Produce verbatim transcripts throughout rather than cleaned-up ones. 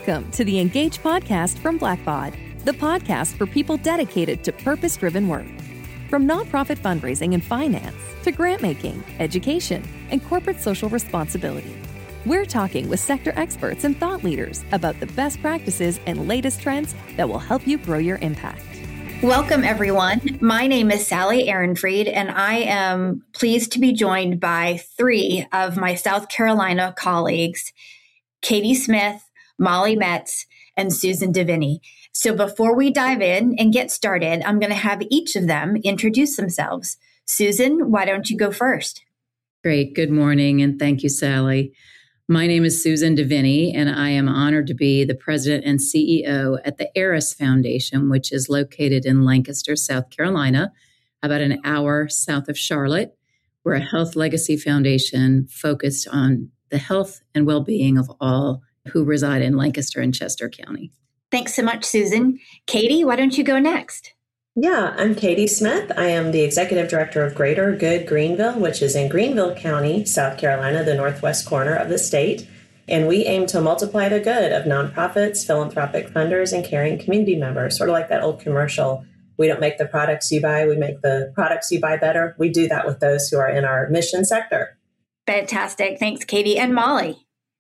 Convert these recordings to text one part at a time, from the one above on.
Welcome to the Engage podcast from Blackbaud, the podcast for people dedicated to purpose-driven work. From nonprofit fundraising and finance to grant making, education, and corporate social responsibility, we're talking with sector experts and thought leaders about the best practices and latest trends that will help you grow your impact. Welcome, everyone. My name is Sally Ehrenfried, and I am pleased to be joined by three of my South Carolina colleagues, Katie Smith, Molly Metz, and Susan DeVinny. So before we dive in and get started, I'm going to have each of them introduce themselves. Susan, why don't you go first? Great. Good morning, and thank you, Sally. My name is Susan DeVinny, and I am honored to be the president and C E O at the Eris Foundation, which is located in Lancaster, South Carolina, about an hour south of Charlotte. We're a health legacy foundation focused on the health and well-being of all who reside in Lancaster and Chester County. Thanks so much, Susan. Katie, why don't you go next? Yeah, I'm Katie Smith. I am the executive director of Greater Good Greenville, which is in Greenville County, South Carolina, the northwest corner of the state. And we aim to multiply the good of nonprofits, philanthropic funders, and caring community members, sort of like that old commercial. We don't make the products you buy, we make the products you buy better. We do that with those who are in our mission sector. Fantastic. Thanks, Katie. And Molly.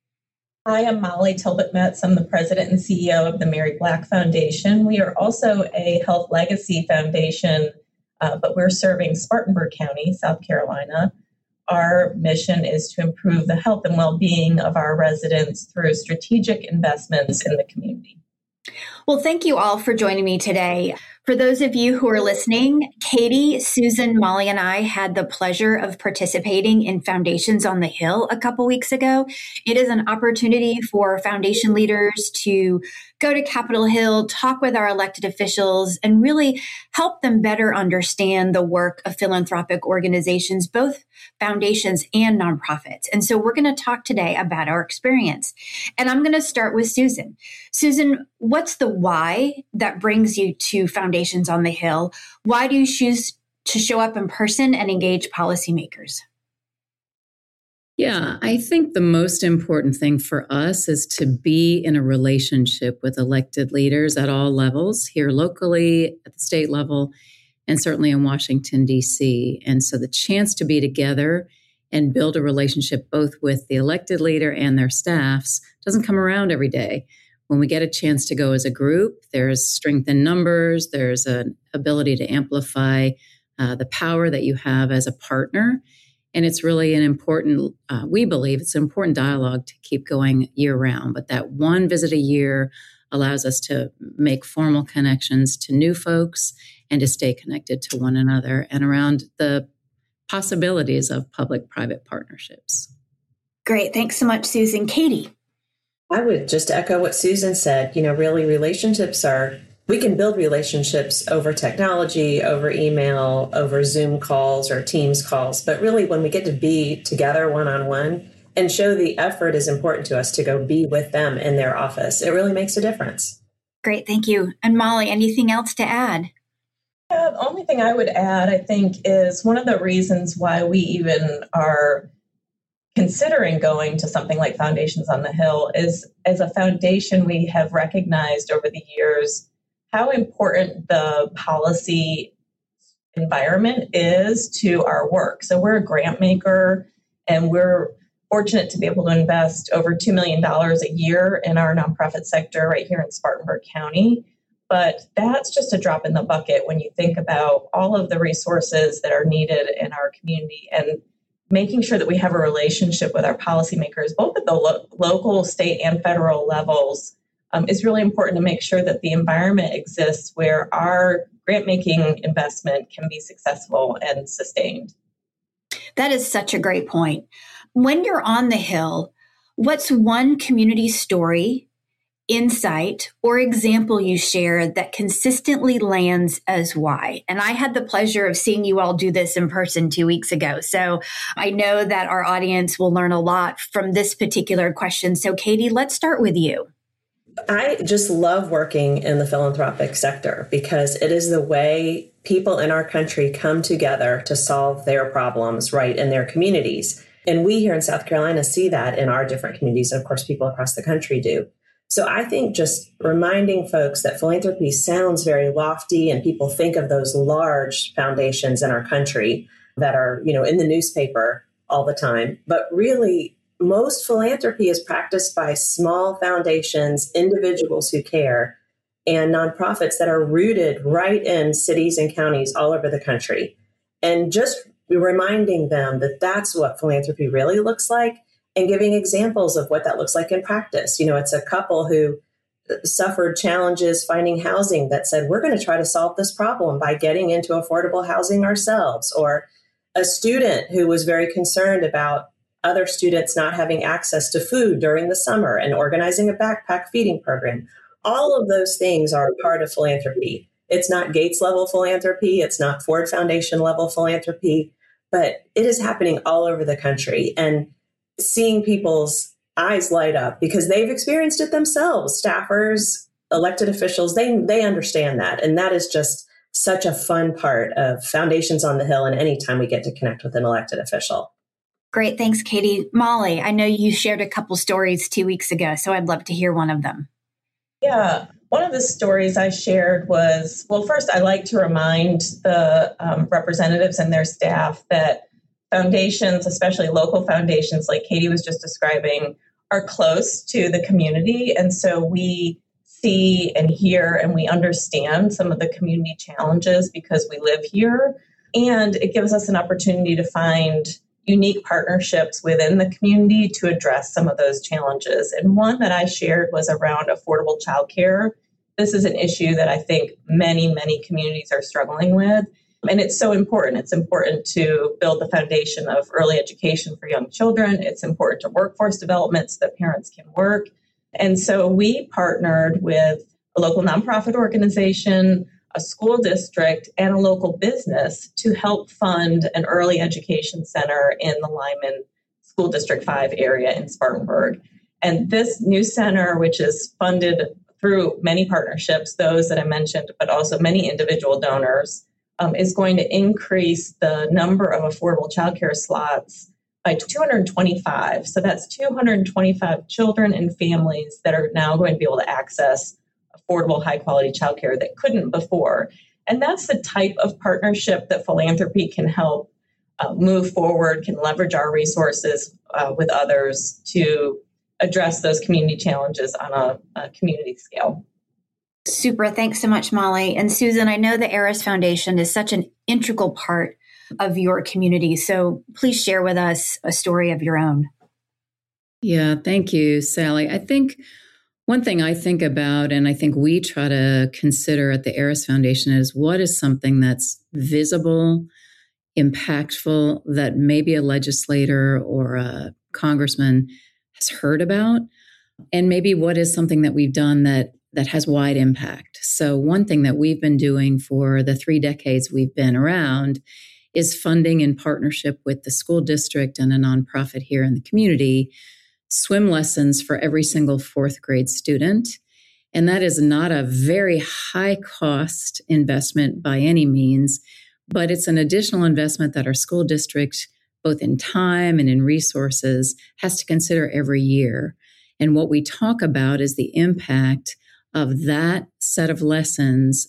Hi, I'm Molly Tilbert Metz. I'm the president and C E O of the Mary Black Foundation. We are also a health legacy foundation, uh, but we're serving Spartanburg County, South Carolina. Our mission is to improve the health and well-being of our residents through strategic investments in the community. Well, thank you all for joining me today. For those of you who are listening, Katie, Susan, Molly, and I had the pleasure of participating in Foundations on the Hill a couple weeks ago. It is an opportunity for foundation leaders to go to Capitol Hill, talk with our elected officials, and really help them better understand the work of philanthropic organizations, both foundations and nonprofits. And so we're going to talk today about our experience. And I'm going to start with Susan. Susan, what's the why that brings you to Foundations on the Hill? Why do you choose to show up in person and engage policymakers? Yeah, I think the most important thing for us is to be in a relationship with elected leaders at all levels, here locally, at the state level, and certainly in Washington, D C. And so the chance to be together and build a relationship both with the elected leader and their staffs doesn't come around every day. When we get a chance to go as a group, there's strength in numbers, there's an ability to amplify uh, the power that you have as a partner. And it's really an important, uh, we believe it's an important dialogue to keep going year round. But that one visit a year allows us to make formal connections to new folks and to stay connected to one another and around the possibilities of public-private partnerships. Great. Thanks so much, Susan. Katie. I would just echo what Susan said. You know, really relationships are, we can build relationships over technology, over email, over Zoom calls or Teams calls. But really, when we get to be together one-on-one and show the effort is important to us to go be with them in their office, it really makes a difference. Great. Thank you. And Molly, anything else to add? Yeah, the only thing I would add, I think, is one of the reasons why we even are considering going to something like Foundations on the Hill is, as a foundation, we have recognized over the years how important the policy environment is to our work. So we're a grant maker, and we're fortunate to be able to invest over two million dollars a year in our nonprofit sector right here in Spartanburg County. But that's just a drop in the bucket when you think about all of the resources that are needed in our community, and making sure that we have a relationship with our policymakers, both at the lo- local, state, and federal levels, um, is really important to make sure that the environment exists where our grant-making investment can be successful and sustained. That is such a great point. When you're on the Hill, what's one community story, insight, or example you share that consistently lands as why? And I had the pleasure of seeing you all do this in person two weeks ago. So I know that our audience will learn a lot from this particular question. So Katie, let's start with you. I just love working in the philanthropic sector because it is the way people in our country come together to solve their problems right in their communities. And we here in South Carolina see that in our different communities. And of course, people across the country do. So I think just reminding folks that philanthropy sounds very lofty, and people think of those large foundations in our country that are, you know, in the newspaper all the time. But really, most philanthropy is practiced by small foundations, individuals who care, and nonprofits that are rooted right in cities and counties all over the country. And just reminding them that that's what philanthropy really looks like, and giving examples of what that looks like in practice. You know, it's a couple who suffered challenges finding housing that said, we're going to try to solve this problem by getting into affordable housing ourselves. Or a student who was very concerned about other students not having access to food during the summer and organizing a backpack feeding program. All of those things are a part of philanthropy. It's not Gates level philanthropy. It's not Ford Foundation level philanthropy, but it is happening all over the country. And seeing people's eyes light up because they've experienced it themselves, staffers, elected officials, they they understand that. And that is just such a fun part of Foundations on the Hill and anytime we get to connect with an elected official. Great. Thanks, Katie. Molly, I know you shared a couple stories two weeks ago, so I'd love to hear one of them. Yeah. One of the stories I shared was, well, first, I like to remind the um, representatives and their staff that foundations, especially local foundations like Katie was just describing, are close to the community. And so we see and hear and we understand some of the community challenges because we live here. And it gives us an opportunity to find unique partnerships within the community to address some of those challenges. And one that I shared was around affordable childcare. This is an issue that I think many, many communities are struggling with. And it's so important. It's important to build the foundation of early education for young children. It's important to workforce development so that parents can work. And so we partnered with a local nonprofit organization, a school district, and a local business to help fund an early education center in the Lyman School District five area in Spartanburg. And this new center, which is funded through many partnerships, those that I mentioned, but also many individual donors, Um, is going to increase the number of affordable childcare slots by two hundred twenty-five. So that's two hundred twenty-five children and families that are now going to be able to access affordable, high-quality childcare that couldn't before. And that's the type of partnership that philanthropy can help uh, move forward, can leverage our resources uh, with others to address those community challenges on a, a community scale. Super. Thanks so much, Molly. And Susan, I know the Eris Foundation is such an integral part of your community. So please share with us a story of your own. Yeah, thank you, Sally. I think one thing I think about, and I think we try to consider at the Eris Foundation, is what is something that's visible, impactful, that maybe a legislator or a congressman has heard about, and maybe what is something that we've done that that has wide impact. So one thing that we've been doing for the three decades we've been around is funding in partnership with the school district and a nonprofit here in the community, swim lessons for every single fourth grade student. And that is not a very high cost investment by any means, but it's an additional investment that our school district, both in time and in resources, has to consider every year. And what we talk about is the impact of that set of lessons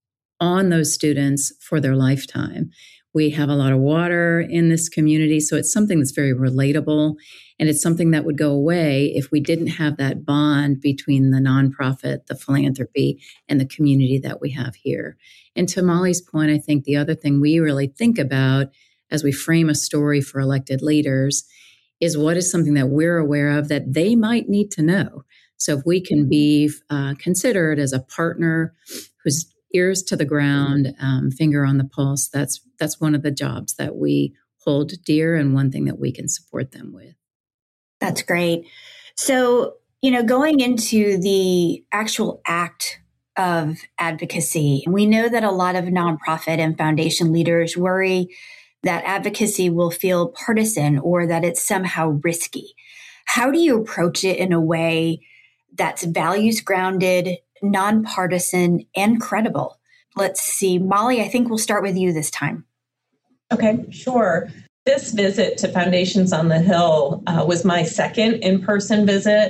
on those students for their lifetime. We have a lot of water in this community, so it's something that's very relatable, and it's something that would go away if we didn't have that bond between the nonprofit, the philanthropy, and the community that we have here. And to Molly's point, I think the other thing we really think about as we frame a story for elected leaders is what is something that we're aware of that they might need to know. So if we can be uh, considered as a partner whose ears to the ground, um, finger on the pulse, that's that's one of the jobs that we hold dear and one thing that we can support them with. That's great. So, you know, going into the actual act of advocacy, we know that a lot of nonprofit and foundation leaders worry that advocacy will feel partisan or that it's somehow risky. How do you approach it in a way that's values grounded, nonpartisan, and credible? Let's see. Molly, I think we'll start with you this time. Okay, sure. This visit to Foundations on the Hill uh, was my second in-person visit.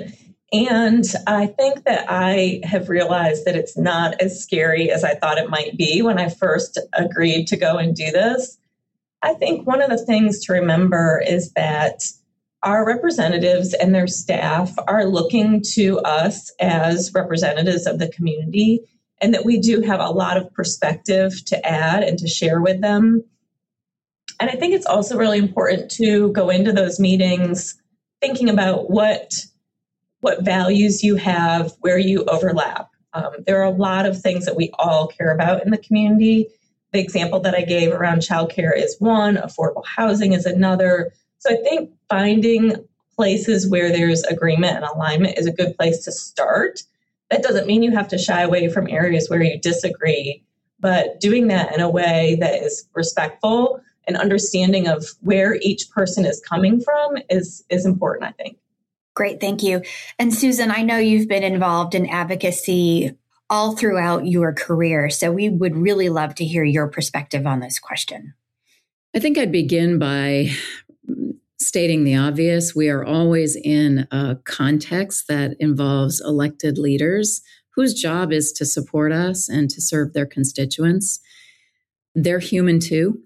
And I think that I have realized that it's not as scary as I thought it might be when I first agreed to go and do this. I think one of the things to remember is that our representatives and their staff are looking to us as representatives of the community, and that we do have a lot of perspective to add and to share with them. And I think it's also really important to go into those meetings thinking about what what values you have, where you overlap. Um, there are a lot of things that we all care about in the community. The example that I gave around childcare is one, affordable housing is another. So I think finding places where there's agreement and alignment is a good place to start. That doesn't mean you have to shy away from areas where you disagree, but doing that in a way that is respectful and understanding of where each person is coming from is, is important, I think. Great, thank you. And Susan, I know you've been involved in advocacy all throughout your career, so we would really love to hear your perspective on this question. I think I'd begin by stating the obvious. We are always in a context that involves elected leaders whose job is to support us and to serve their constituents. They're human too.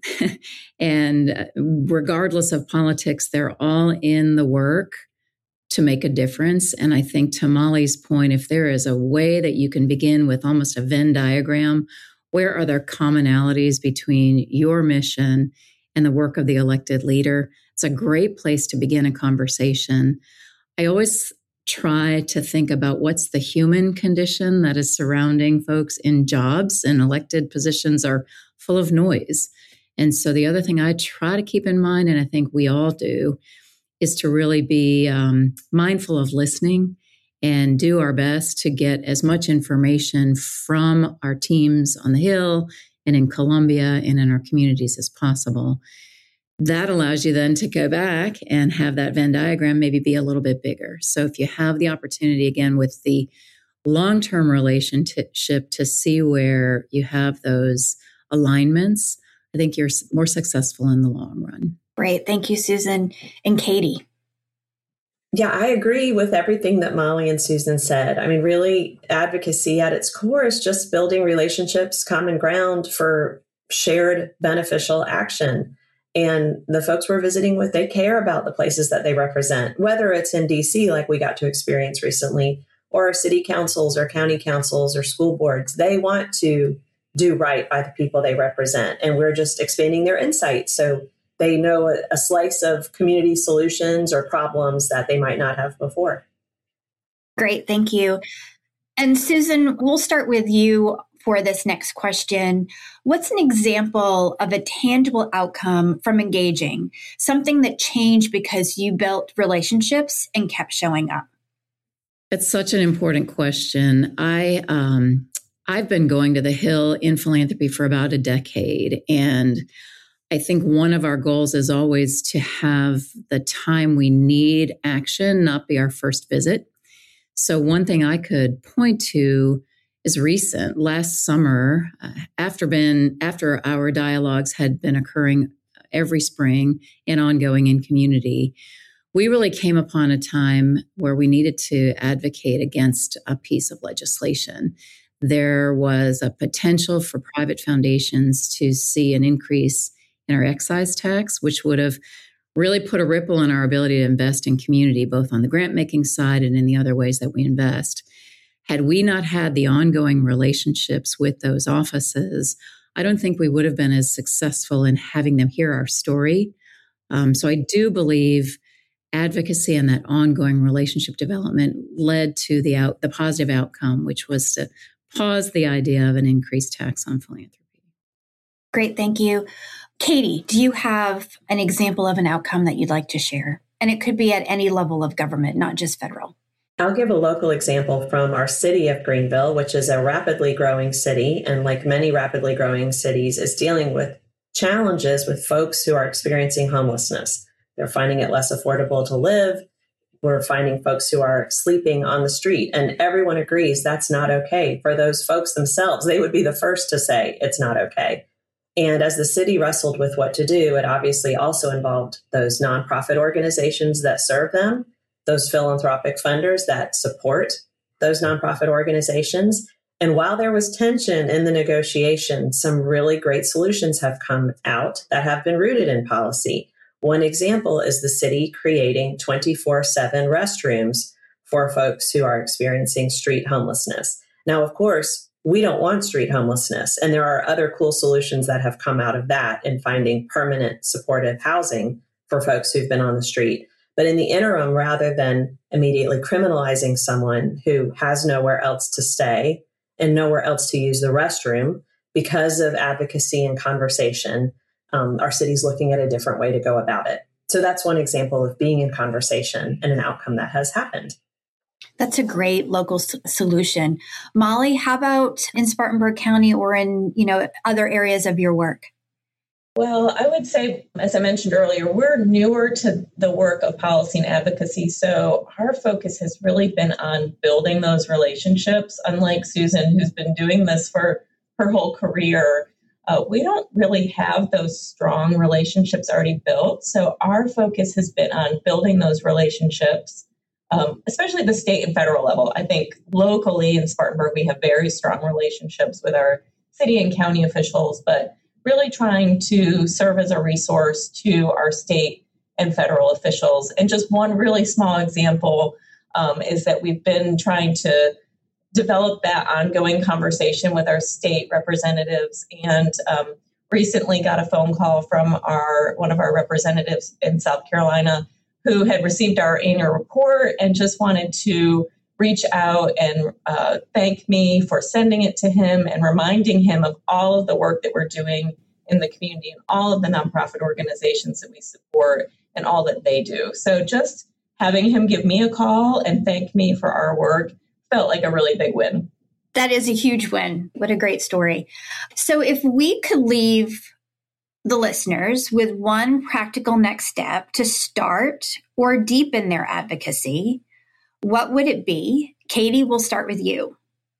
And regardless of politics, they're all in the work to make a difference. And I think to Molly's point, if there is a way that you can begin with almost a Venn diagram, where are there commonalities between your mission and the work of the elected leader? It's a great place to begin a conversation. I always try to think about what's the human condition that is surrounding folks in jobs, and elected positions are full of noise. And so the other thing I try to keep in mind, and I think we all do, is to really be um, mindful of listening and do our best to get as much information from our teams on the Hill and in Columbia and in our communities as possible. That allows you then to go back and have that Venn diagram maybe be a little bit bigger. So if you have the opportunity, again, with the long-term relationship to see where you have those alignments, I think you're more successful in the long run. Great. Thank you, Susan. And Katie. Yeah, I agree with everything that Molly and Susan said. I mean, really, advocacy at its core is just building relationships, common ground for shared beneficial action. And the folks we're visiting with, they care about the places that they represent, whether it's in D C, like we got to experience recently, or city councils or county councils or school boards. They want to do right by the people they represent. And we're just expanding their insights so they know a, a slice of community solutions or problems that they might not have before. Great, thank you. And Susan, we'll start with you for this next question. What's an example of a tangible outcome from engaging, something that changed because you built relationships and kept showing up? It's such an important question. I, um, I've been going to the Hill in philanthropy for about a decade, and I think one of our goals is always to have the time we need action not be our first visit. So one thing I could point to is recent. Last summer, uh, after been after our dialogues had been occurring every spring and ongoing in community, we really came upon a time where we needed to advocate against a piece of legislation. There was a potential for private foundations to see an increase in our excise tax, which would have really put a ripple in our ability to invest in community, both on the grant making side and in the other ways that we invest. Had we not had the ongoing relationships with those offices, I don't think we would have been as successful in having them hear our story. Um, so I do believe advocacy and that ongoing relationship development led to the out, the positive outcome, which was to pause the idea of an increased tax on philanthropy. Great, thank you. Katie, do you have an example of an outcome that you'd like to share? And it could be at any level of government, not just federal. I'll give a local example from our city of Greenville, which is a rapidly growing city, and like many rapidly growing cities, is dealing with challenges with folks who are experiencing homelessness. They're finding it less affordable to live. We're finding folks who are sleeping on the street, and everyone agrees that's not okay. For those folks themselves, they would be the first to say it's not okay. And as the city wrestled with what to do, it obviously also involved those nonprofit organizations that serve them. those philanthropic funders that support those nonprofit organizations. And while there was tension in the negotiation, some really great solutions have come out that have been rooted in policy. One example is the city creating twenty-four seven restrooms for folks who are experiencing street homelessness. Now, of course, we don't want street homelessness, and there are other cool solutions that have come out of that in finding permanent supportive housing for folks who've been on the street. But in the interim, rather than immediately criminalizing someone who has nowhere else to stay and nowhere else to use the restroom, because of advocacy and conversation, um, our city's looking at a different way to go about it. So that's one example of being in conversation and an outcome that has happened. That's a great local s- solution. Molly, how about in Spartanburg County or in, you know, other areas of your work? Well, I would say, as I mentioned earlier, we're newer to the work of policy and advocacy. So our focus has really been on building those relationships. Unlike Susan, who's been doing this for her whole career, uh, we don't really have those strong relationships already built. So our focus has been on building those relationships, um, especially at the state and federal level. I think locally in Spartanburg, we have very strong relationships with our city and county officials, but really trying to serve as a resource to our state and federal officials. And just one really small example um, is that we've been trying to develop that ongoing conversation with our state representatives, and um, recently got a phone call from our one of our representatives in South Carolina who had received our annual report and just wanted to reach out and uh, thank me for sending it to him and reminding him of all of the work that we're doing in the community and all of the nonprofit organizations that we support and all that they do. So just having him give me a call and thank me for our work felt like a really big win. That is a huge win. What a great story. So if we could leave the listeners with one practical next step to start or deepen their advocacy, what would it be? Katie, we'll start with you.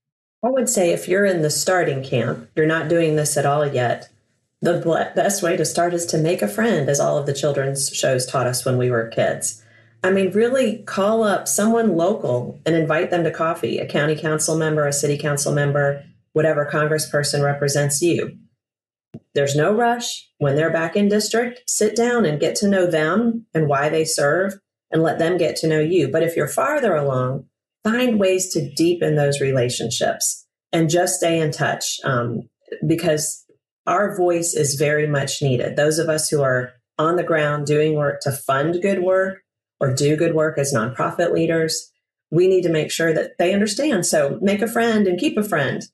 I would say if you're in the starting camp, you're not doing this at all yet, the best way to start is to make a friend, as all of the children's shows taught us when we were kids. I mean, really call up someone local and invite them to coffee, a county council member, a city council member, whatever congressperson represents you. There's no rush. When they're back in district, sit down and get to know them and why they serve, and let them get to know you. But if you're farther along, find ways to deepen those relationships and just stay in touch, um, because our voice is very much needed. Those of us who are on the ground doing work to fund good work or do good work as nonprofit leaders, we need to make sure that they understand. So make a friend and keep a friend.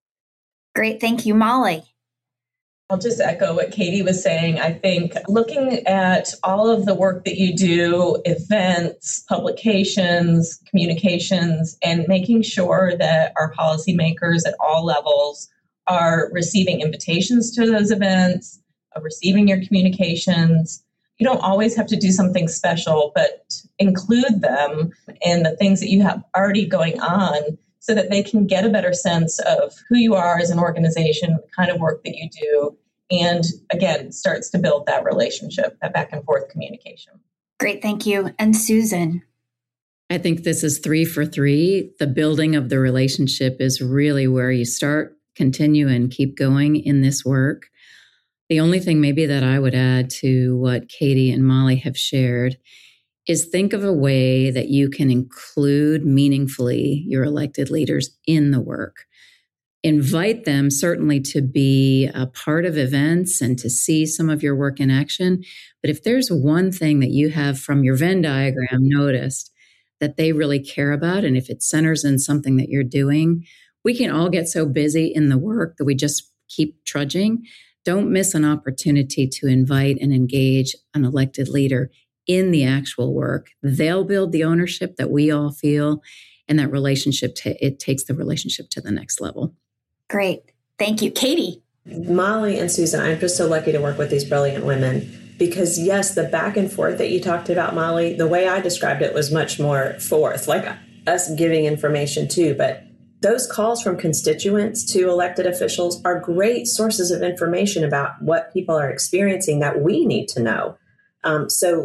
Great. Thank you, Molly. I'll just echo what Katie was saying. I think looking at all of the work that you do, events, publications, communications, and making sure that our policymakers at all levels are receiving invitations to those events, uh, receiving your communications. You don't always have to do something special, but include them in the things that you have already going on so that they can get a better sense of who you are as an organization, the kind of work that you do, and again, starts to build that relationship, that back and forth communication. Great, thank you. And Susan? I think this is three for three. The building of the relationship is really where you start, continue, and keep going in this work. The only thing maybe that I would add to what Katie and Molly have shared is think of a way that you can include meaningfully your elected leaders in the work. Invite them certainly to be a part of events and to see some of your work in action. But if there's one thing that you have from your Venn diagram noticed that they really care about, and if it centers in something that you're doing, we can all get so busy in the work that we just keep trudging. Don't miss an opportunity to invite and engage an elected leader in the actual work. They'll build the ownership that we all feel, and that relationship, t- it takes the relationship to the next level. Great. Thank you. Katie? Molly and Susan, I'm just so lucky to work with these brilliant women because, yes, the back and forth that you talked about, Molly, the way I described it was much more forth, like us giving information too. But those calls from constituents to elected officials are great sources of information about what people are experiencing that we need to know. Um, so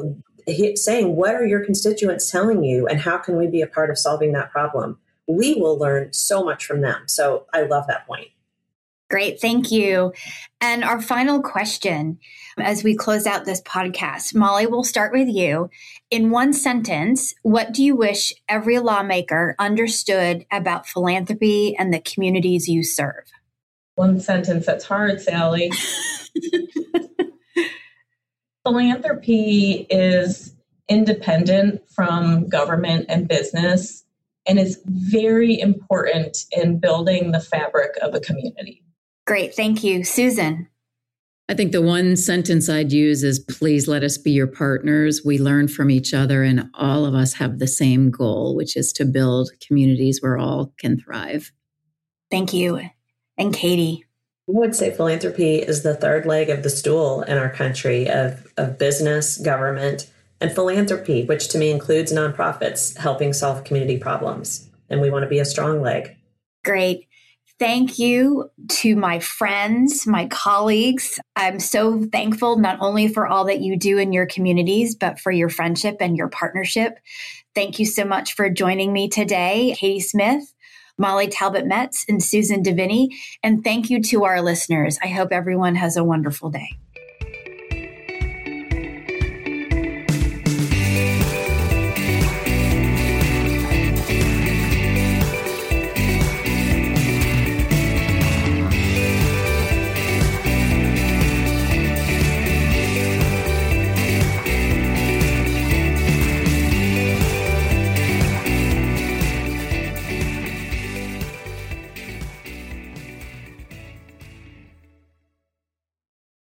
he, saying, what are your constituents telling you and how can we be a part of solving that problem? We will learn so much from them. So I love that point. Great. Thank you. And our final question as we close out this podcast, Molly, we'll start with you. In one sentence, what do you wish every lawmaker understood about philanthropy and the communities you serve? One sentence. That's hard, Sally. Philanthropy is independent from government and business and is very important in building the fabric of a community. Great. Thank you. Susan. I think the one sentence I'd use is, please let us be your partners. We learn from each other and all of us have the same goal, which is to build communities where all can thrive. Thank you. And Katie. I would say philanthropy is the third leg of the stool in our country of, of business, government, and philanthropy, which to me includes nonprofits helping solve community problems. And we want to be a strong leg. Great. Thank you to my friends, my colleagues. I'm so thankful not only for all that you do in your communities, but for your friendship and your partnership. Thank you so much for joining me today, Katie Smith, Molly Talbot-Metz, and Susan Deviney. And thank you to our listeners. I hope everyone has a wonderful day.